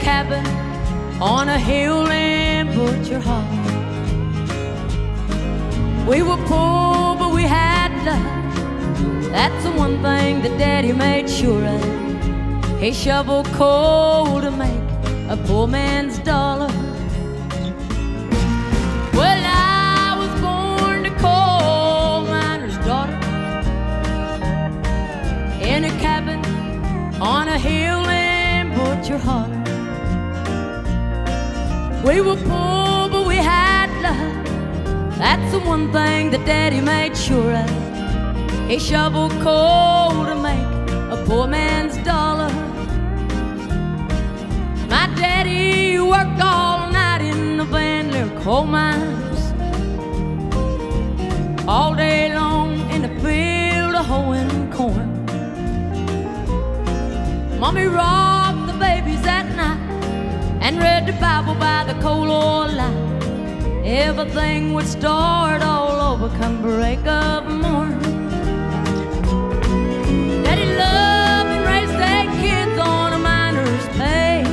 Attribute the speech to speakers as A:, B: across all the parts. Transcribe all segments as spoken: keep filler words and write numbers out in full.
A: cabin on a hill in Butcher Hollow. We were poor, but we had love. That's the one thing that Daddy made sure of. He shoveled coal to make a poor man's dollar. Well, I was born a coal miner's daughter in a cabin on a hill in Butcher Hollow. We were poor, but we had love. That's the one thing that Daddy made sure of. He shoveled coal to make a poor man's dollar. My daddy worked all night in the Van Lear coal mines, all day long in the field of hoeing corn. Mommy rocked the babies at night and read the Bible by the coal oil light. Everything would start all over come break of morn. Daddy loved and raised their kids on a miner's pay.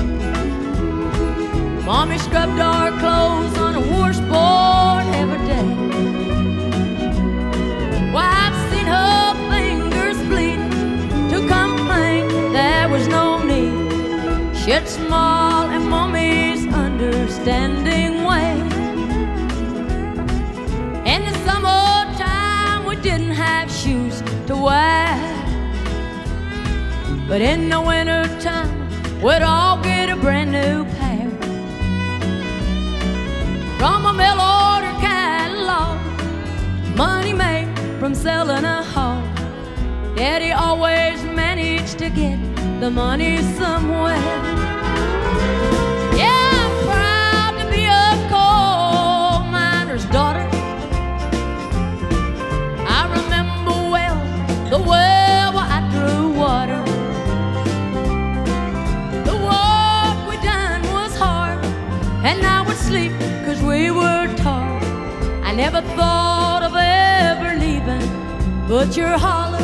A: Mommy scrubbed our clothes on a washboard every day. Why, I've seen her fingers bleed to complain there was no need. She'd smile in Mommy's understanding way. In the summertime we didn't have shoes to wear, but in the wintertime we'd all get a brand new pair. From a mail order catalog, money made from selling a hog, Daddy always managed to get the money somewhere. Yeah, I'm proud to be a coal miner's daughter. I remember well the well where I drew water. The work we done was hard, and I would sleep cause we were tired. I never thought of ever leaving Butcher Hollow.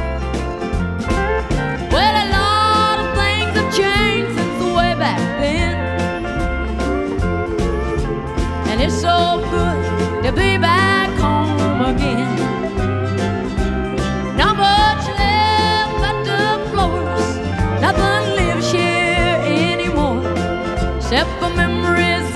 A: Well, a lot of things have changed since the way back then, and it's so good to be back home again. Not much left but the floors, nothing lives here anymore except for memories